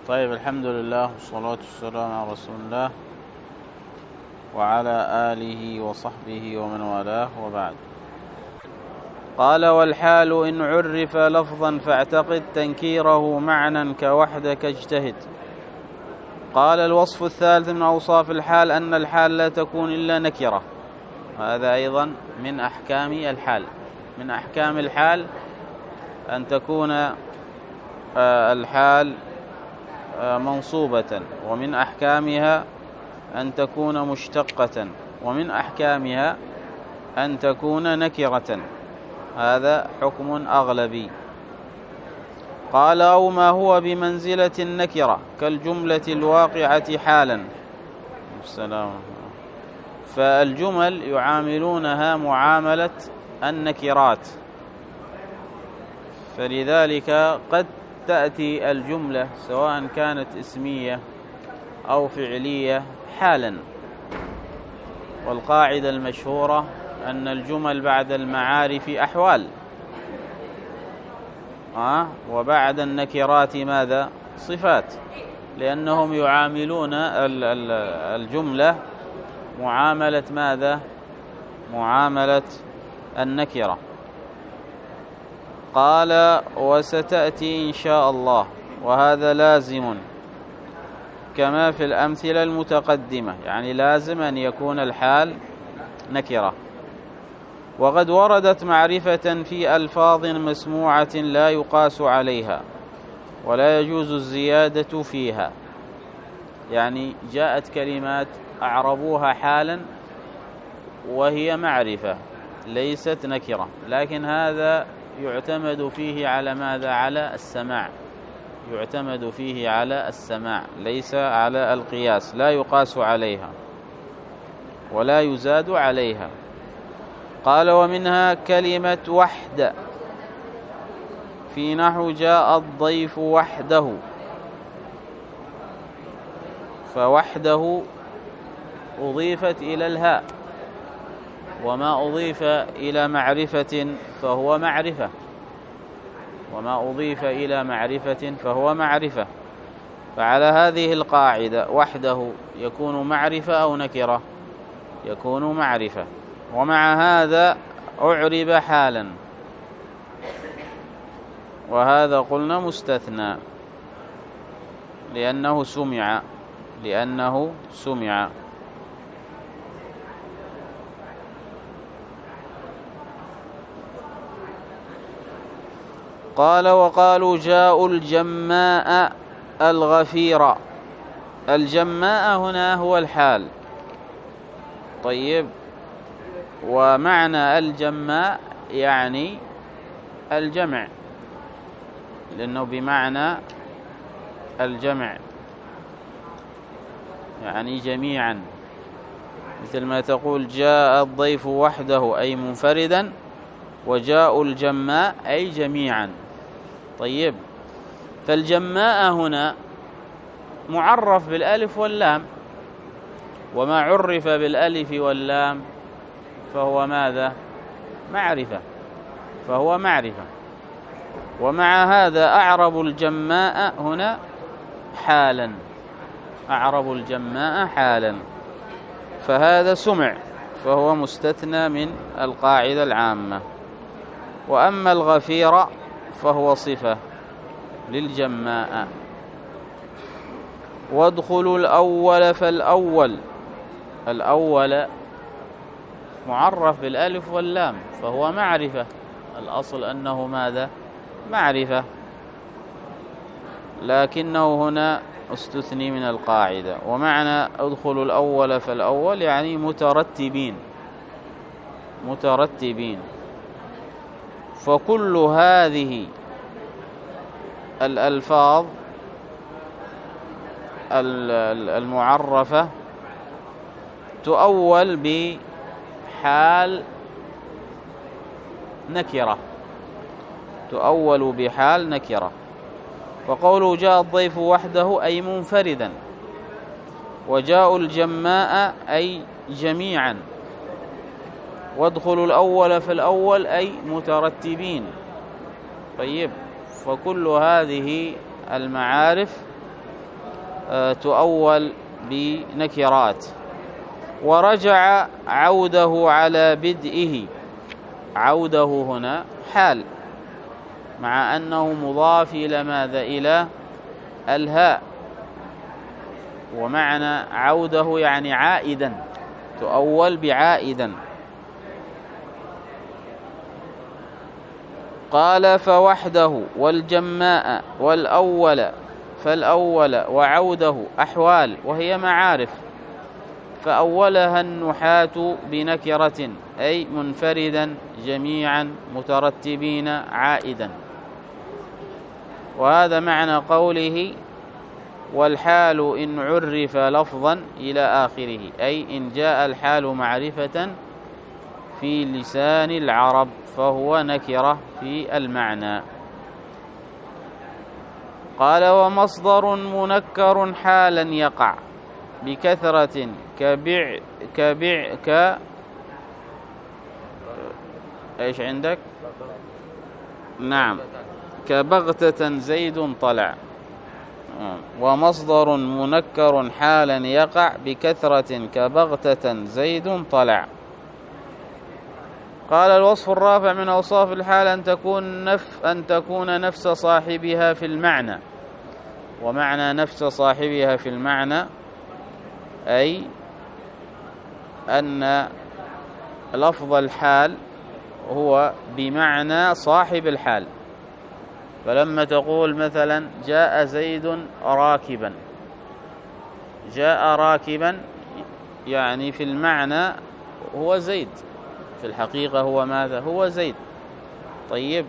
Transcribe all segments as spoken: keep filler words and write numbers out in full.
طيب، الحمد لله والصلاة والسلام على رسول الله وعلى آله وصحبه ومن والاه، وبعد. قال: والحال إن عرف لفظا فاعتقد تنكيره معنى كوحدك اجتهد. قال: الوصف الثالث من أوصاف الحال أن الحال لا تكون إلا نكرة. هذا أيضا من أحكام الحال. من أحكام الحال أن تكون الحال منصوبة، ومن أحكامها أن تكون مشتقة، ومن أحكامها أن تكون نكرة. هذا حكم أغلبي. قال: أو ما هو بمنزلة النكرة كالجملة الواقعة حالا. السلام. فالجمل يعاملونها معاملة النكرات، فلذلك قد تأتي الجملة سواء كانت اسمية أو فعلية حالا. والقاعدة المشهورة أن الجمل بعد المعارف أحوال، آه وبعد النكرات ماذا؟ صفات، لأنهم يعاملون الجملة معاملة ماذا؟ معاملة النكرة. قال: وستأتي إن شاء الله، وهذا لازم كما في الأمثلة المتقدمة، يعني لازم أن يكون الحال نكرة. وقد وردت معرفة في ألفاظ مسموعة لا يقاس عليها ولا يجوز الزيادة فيها، يعني جاءت كلمات أعربوها حالا وهي معرفة ليست نكرة، لكن هذا يعتمد فيه على ماذا؟ على السماع. يعتمد فيه على السماع ليس على القياس، لا يقاس عليها ولا يزاد عليها. قال: ومنها كلمة وحد في نحو جاء الضيف وحده، فوحده أضيفت إلى الهاء، وما أضيف إلى معرفة فهو معرفة، وما أضيف إلى معرفة فهو معرفة. فعلى هذه القاعدة وحده يكون معرفة أو نكرة؟ يكون معرفة. ومع هذا أعرب حالا، وهذا قلنا مستثنى لأنه سمع لأنه سمع قال: وقالوا جاءوا الجماء الغفير. الجماء هنا هو الحال. طيب، ومعنى الجماء يعني الجمع، لأنه بمعنى الجمع يعني جميعا، مثل ما تقول جاء الضيف وحده أي منفردا، وجاءوا الجماء أي جميعا. طيب، فالجماء هنا معرف بالألف واللام، وما عرف بالألف واللام فهو ماذا؟ معرفة، فهو معرفة. ومع هذا أعرب الجماء هنا حالا، أعرب الجماء حالا، فهذا سمع، فهو مستثنى من القاعدة العامة. وأما الغفير فهو صفة للجماء. وادخلوا الأول فالأول، الأول معرف بالألف واللام فهو معرفة، الأصل أنه ماذا؟ معرفة، لكنه هنا استثني من القاعدة. ومعنى ادخلوا الأول فالأول يعني مترتبين مترتبين. فكل هذه الألفاظ المعرفة تؤول بحال نكرة، تؤول بحال نكرة. وقوله جاء الضيف وحده أي منفردا، وجاءوا الجماء أي جميعا، وادخلوا الأول فالأول أي مترتبين. طيب، فكل هذه المعارف تؤول بنكرات. ورجع عوده على بدئه، عوده هنا حال مع أنه مضاف إلى ماذا؟ إلى الهاء، ومعنى عوده يعني عائدا، تؤول بعائدا. قال فوحده والجماء والأول، فالأول وعوده أحوال وهي معارف، فأولها النحاة بنكرة أي منفردا جميعا مترتبين عائدا. وهذا معنى قوله والحال إن عرف لفظا إلى آخره، أي إن جاء الحال معرفة في لسان العرب فهو نكرة في المعنى. قال ومصدر منكر حالا يقع بكثرة كبع كبع ك ايش عندك؟ نعم، كبغتة زيد طلع. ومصدر منكر حالا يقع بكثرة كبغتة زيد طلع. قال الوصف الرافع من أوصاف الحال أن تكون نف أن تكون نفس صاحبها في المعنى. ومعنى نفس صاحبها في المعنى أي أن لفظ الحال هو بمعنى صاحب الحال. فلما تقول مثلا جاء زيد راكبا، جاء راكبا يعني في المعنى هو زيد، في الحقيقة هو ماذا؟ هو زيد. طيب،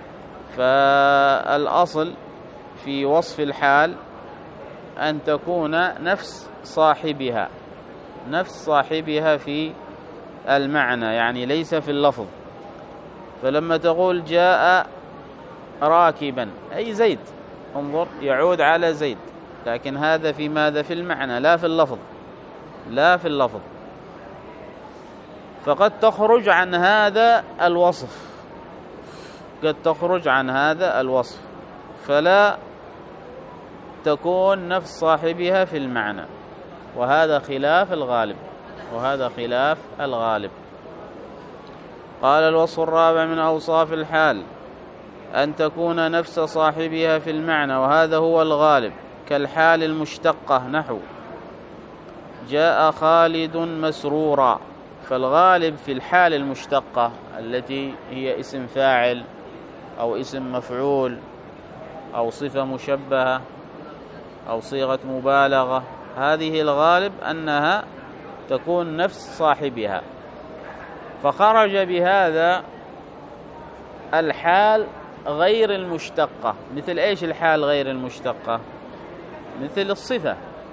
فالأصل في وصف الحال أن تكون نفس صاحبها، نفس صاحبها في المعنى، يعني ليس في اللفظ. فلما تقول جاء راكبا أي زيد، انظر يعود على زيد، لكن هذا في ماذا؟ في المعنى لا في اللفظ، لا في اللفظ. فقد تخرج عن هذا الوصف، قد تخرج عن هذا الوصف، فلا تكون نفس صاحبها في المعنى، وهذا خلاف الغالب، وهذا خلاف الغالب. قال الوصف الرابع من أوصاف الحال أن تكون نفس صاحبها في المعنى، وهذا هو الغالب، كالحال المشتقة نحو جاء خالد مسرورا. فالغالب في الحال المشتقة التي هي اسم فاعل أو اسم مفعول أو صفة مشبهة أو صيغة مبالغة، هذه الغالب أنها تكون نفس صاحبها. فخرج بهذا الحال غير المشتقة. مثل إيش الحال غير المشتقة؟ مثل الصفة،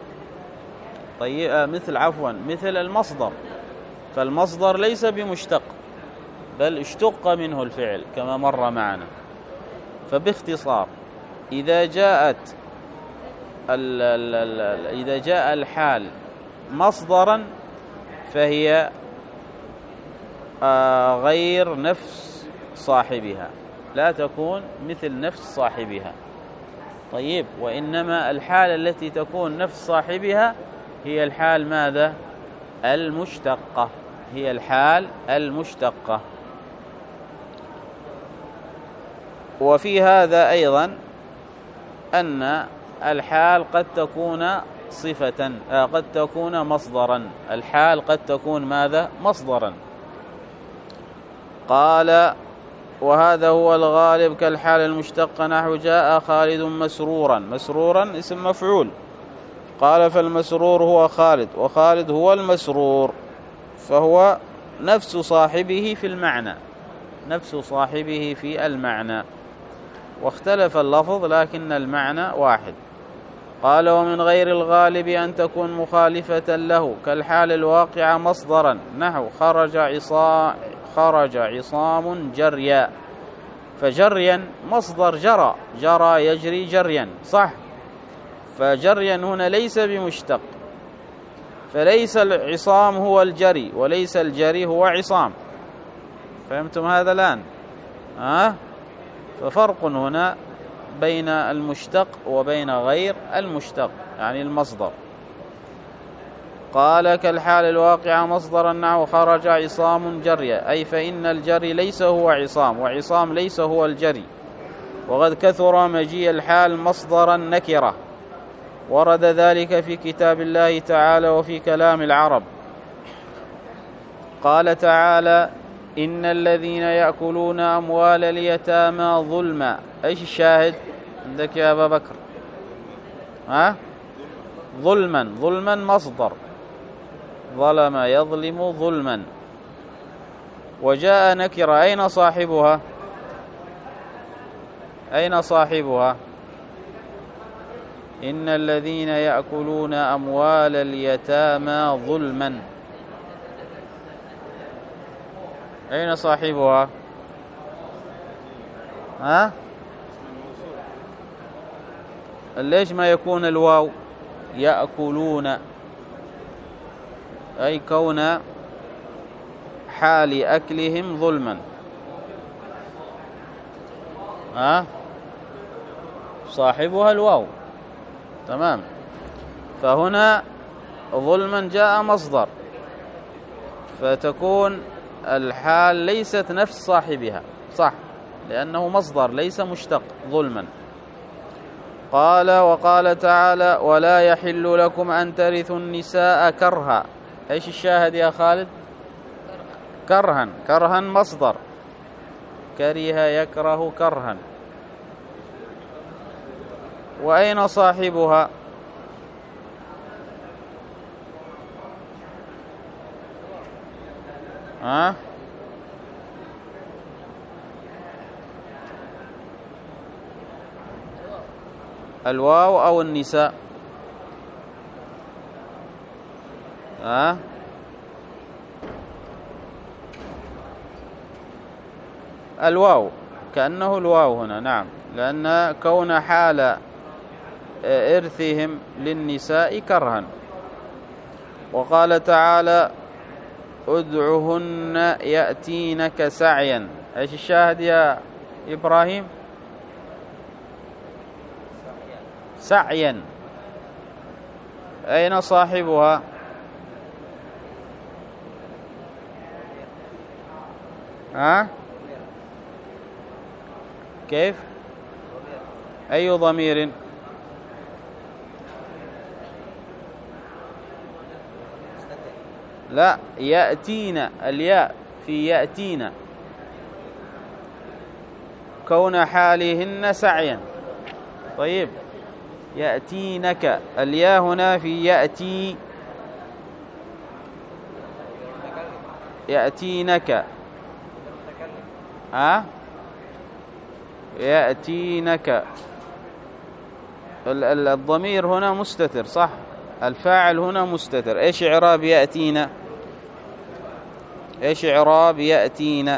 طيب مثل عفوا مثل المصدر. فالمصدر ليس بمشتق بل اشتق منه الفعل كما مر معنا. فباختصار إذا جاءت ال ال ال إذا جاء الحال مصدرا فهي آه غير نفس صاحبها، لا تكون مثل نفس صاحبها. طيب، وإنما الحال التي تكون نفس صاحبها هي الحال ماذا؟ المشتقة، هي الحال المشتقة. وفي هذا أيضا أن الحال قد تكون صفة، آه قد تكون مصدرا، الحال قد تكون ماذا؟ مصدرا. قال وهذا هو الغالب كالحال المشتقة نحو جاء خالد مسرورا. مسرورا اسم مفعول، قال فالمسرور هو خالد، وخالد هو المسرور، فهو نفس صاحبه في المعنى، نفس صاحبه في المعنى، واختلف اللفظ لكن المعنى واحد. قال ومن غير الغالب أن تكون مخالفة له كالحال الواقع مصدرا نحو خرج عصا خرج عصام جريا. فجريا مصدر جرى، جرى يجري جريا، صح؟ فجريا هنا ليس بمشتق، فليس العصام هو الجري وليس الجري هو عصام. فهمتم هذا الآن؟ ها؟ ففرق هنا بين المشتق وبين غير المشتق، يعني المصدر. قال كالحال الواقعة مصدرا نحو خرج عصام جريا، أي فإن الجري ليس هو عصام، وعصام ليس هو الجري. وقد كثر مجيء الحال مصدرا نكرة، ورد ذلك في كتاب الله تعالى وفي كلام العرب. قال تعالى: إن الذين يأكلون أموال اليتامى ظلما. إيش الشاهد عندك يا أبا بكر؟ ها؟ ظلما. ظلما مصدر، ظلم يظلم ظلما. وجاء نكرة، أين صاحبها؟ أين صاحبها؟ إن الذين يأكلون أموال اليتامى ظلما، أين صاحبها؟ ها؟ ليش ما يكون الواو؟ يأكلون، أي كون حال أكلهم ظلما. ها؟ صاحبها الواو، تمام. فهنا ظلما جاء مصدر، فتكون الحال ليست نفس صاحبها، صح، لأنه مصدر ليس مشتق، ظلما. قال: وقال تعالى: ولا يحل لكم أن ترثوا النساء كرها. إيش الشاهد يا خالد؟ كرها. كرها مصدر، كره يكره كرها. وأين صاحبها؟ ها؟ الواو أو النساء؟ ها؟ الواو، كأنه الواو هنا، نعم، لأن كون حال إرثهم للنساء كرها. وقال تعالى: ادعهن يأتينك سعيا. ايش الشاهد يا إبراهيم؟ سعيا. أين صاحبها؟ ها؟ كيف؟ أي ضمير؟ لا، يأتينا، الياء في يأتينا، كون حالهن سعيا. طيب، يأتينك، الياء هنا في يأتي، يأتينك. ها؟ يأتينك، الضمير هنا مستتر، صح، الفاعل هنا مستتر. ايش اعراب يأتينا؟ ايش اعراب يأتينا؟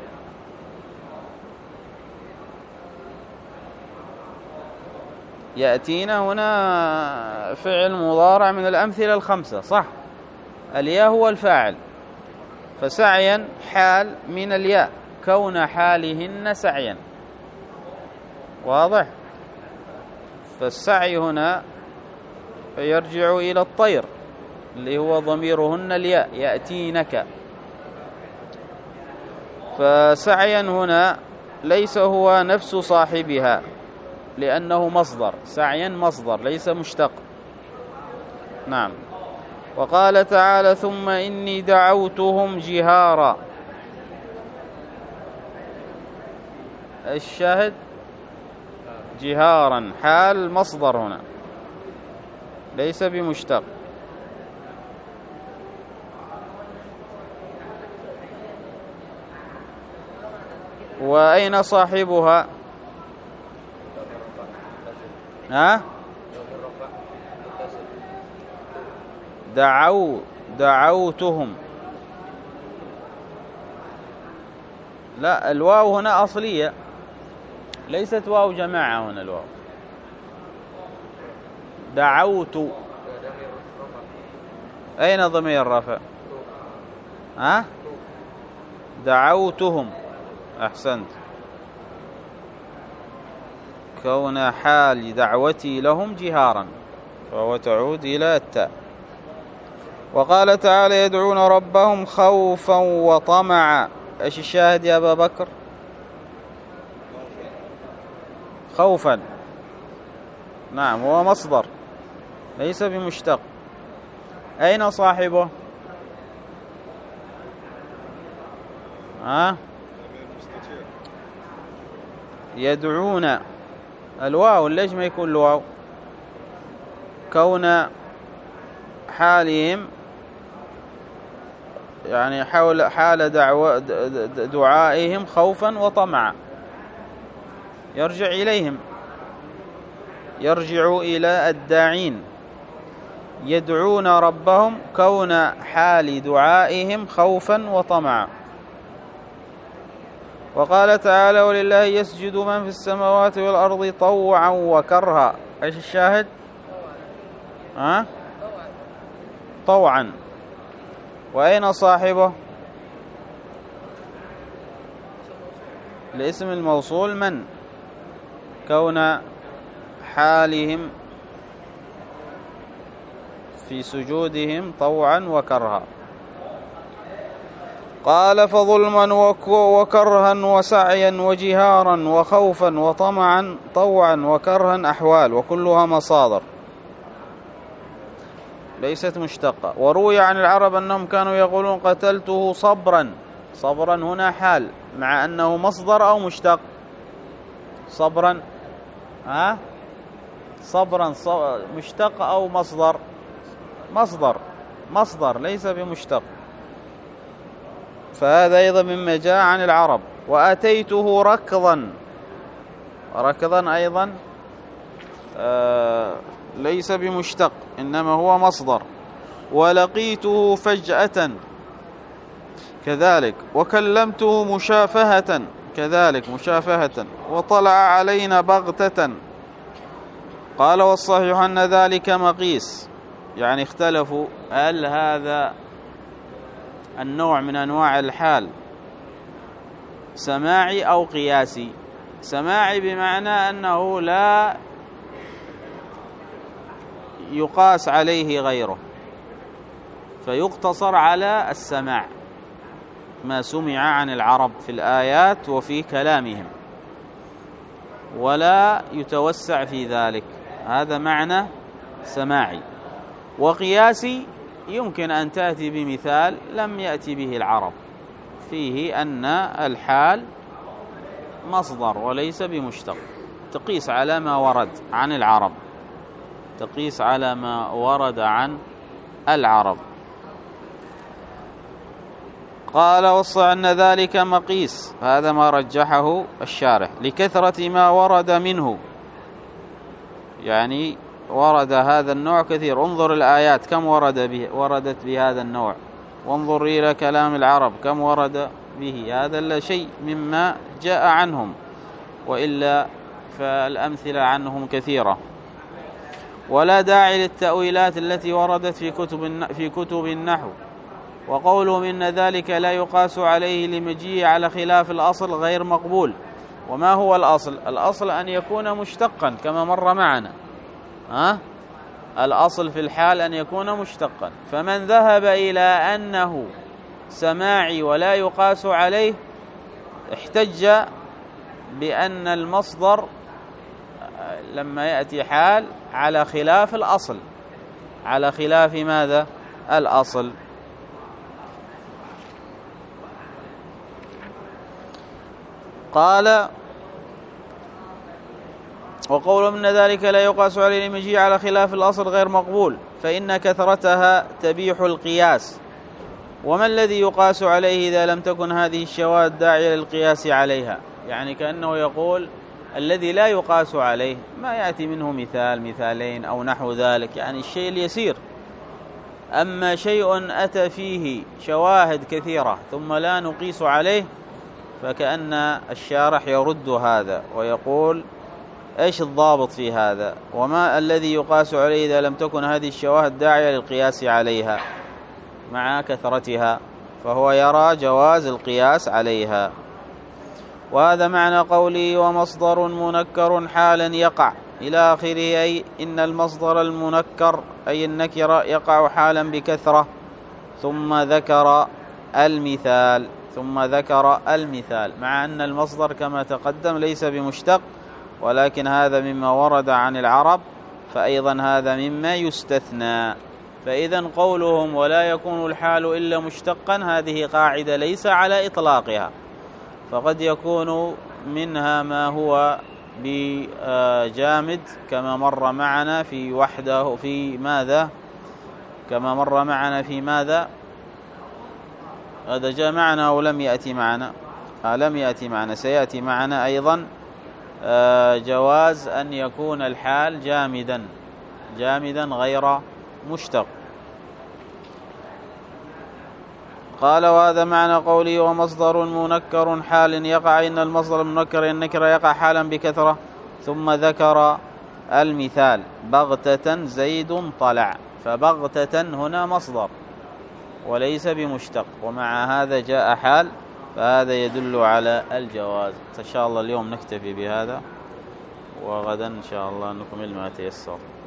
يأتينا هنا فعل مضارع من الأمثلة الخمسة، صح، الياء هو الفاعل، فسعيا حال من الياء، كون حالهن سعيا، واضح؟ فالسعي هنا يرجع إلى الطير اللي هو ضميرهن الياء، يأتينك. فسعيا هنا ليس هو نفس صاحبها، لأنه مصدر، سعيا مصدر ليس مشتق. نعم. وقال تعالى: ثم إني دعوتهم جهارا. الشاهد جهارا، حال مصدر هنا ليس بمشتق. وأين صاحبها؟ ها؟ دعوا دعوتهم. لا، الواو هنا أصلية، ليست واو جماعة هنا الواو. دعوت، أين ضمير الرفع؟ ها؟ دعوتهم، أحسنت. كون حال دعوتي لهم جهارا، فهو تعود إلى التاء. وقال تعالى يدعون ربهم خوفا وطمعا. ايش الشاهد يا أبا بكر؟ خوفا، نعم، هو مصدر ليس بمشتق. أين صاحبه؟ ها؟ يدعون الواو، ليش ما يكون الواو؟ كون حالهم يعني حول حال دعوة دعائهم خوفا وطمعا، يرجع إليهم، يرجع إلى الداعين. يدعون ربهم كون حال دعائهم خوفا وطمعا. وقال تعالى ولله يسجد من في السماوات والأرض طوعا وكرها. ايش الشاهد؟ ها؟ طوعا. وأين صاحبه؟ الاسم الموصول من، كون حالهم في سجودهم طوعا وكرها. قال فظلما وكرها وسعيا وجهارا وخوفا وطمعا طوعا وكرها أحوال، وكلها مصادر ليست مشتقة. وروي عن العرب أنهم كانوا يقولون قتلته صبرا. صبرا هنا حال، مع أنه مصدر أو مشتق؟ صبرا، ها؟ صبرا مشتق أو مصدر؟ مصدر، مصدر ليس بمشتق. فهذا أيضا مما جاء عن العرب. وأتيته ركضا. ركضا أيضا آه ليس بمشتق، إنما هو مصدر. ولقيته فجأة كذلك. وكلمته مشافهة كذلك، مشافهة. وطلع علينا بغتة. قال والصحيح أن ذلك مقيس، يعني اختلفوا هل هذا النوع من أنواع الحال سماعي أو قياسي. سماعي بمعنى أنه لا يقاس عليه غيره، فيقتصر على السماع، ما سمع عن العرب في الآيات وفي كلامهم، ولا يتوسع في ذلك. هذا معنى سماعي. وقياسي يمكن أن تأتي بمثال لم يأتي به العرب، فيه أن الحال مصدر وليس بمشتق، تقيس على ما ورد عن العرب، تقيس على ما ورد عن العرب. قال والصحيح أن ذلك مقيس، هذا ما رجحه الشارح لكثرة ما ورد منه، يعني ورد هذا النوع كثير. انظر الآيات كم ورد به وردت بهذا النوع، وانظر إلى كلام العرب كم ورد به. هذا لا شيء مما جاء عنهم، وإلا فالأمثلة عنهم كثيرة. ولا داعي للتأويلات التي وردت في كتب في كتب النحو. وقولهم إن ذلك لا يقاس عليه لمجيء على خلاف الأصل غير مقبول. وما هو الأصل؟ الأصل أن يكون مشتقا كما مر معنا. ها؟ الأصل في الحال أن يكون مشتقا. فمن ذهب إلى أنه سماعي ولا يقاس عليه احتج بأن المصدر لما يأتي حال على خلاف الأصل، على خلاف ماذا؟ الأصل. قال وقولهم إن ذلك لا يقاس عليه لمجيء على خلاف الأصل غير مقبول، فإن كثرتها تبيح القياس. وما الذي يقاس عليه إذا لم تكن هذه الشواذ داعية للقياس عليها؟ يعني كأنه يقول الذي لا يقاس عليه ما يأتي منه مثال مثالين أو نحو ذلك، يعني الشيء اليسير. أما شيء أتى فيه شواهد كثيرة ثم لا نقيس عليه، فكأن الشارح يرد هذا ويقول ايش الضابط في هذا؟ وما الذي يقاس عليه إذا لم تكن هذه الشواهد داعية للقياس عليها مع كثرتها؟ فهو يرى جواز القياس عليها. وهذا معنى قوله ومصدر منكر حالا يقع إلى آخره، أي إن المصدر المنكر أي النكرة يقع حالا بكثرة. ثم ذكر المثال ثم ذكر المثال مع أن المصدر كما تقدم ليس بمشتق، ولكن هذا مما ورد عن العرب، فأيضا هذا مما يستثنى. فإذا قولهم ولا يكون الحال إلا مشتقا هذه قاعدة ليس على إطلاقها، فقد يكون منها ما هو بجامد كما مر معنا في وحده في ماذا كما مر معنا في ماذا هذا جاء معنا أو لم يأتي معنا آه لم يأتي معنا سيأتي معنا أيضا آه جواز أن يكون الحال جامدا جامدا غير مشتق. قال وهذا معنى قوله ومصدر منكر حال يقع، إن المصدر المنكر النكرة يقع حالا بكثرة. ثم ذكر المثال بغتة زيد طلع، فبغتة هنا مصدر وليس بمشتق، ومع هذا جاء حال، فهذا يدل على الجواز. إن شاء الله اليوم نكتفي بهذا، وغدا إن شاء الله نكمل ما تيسر.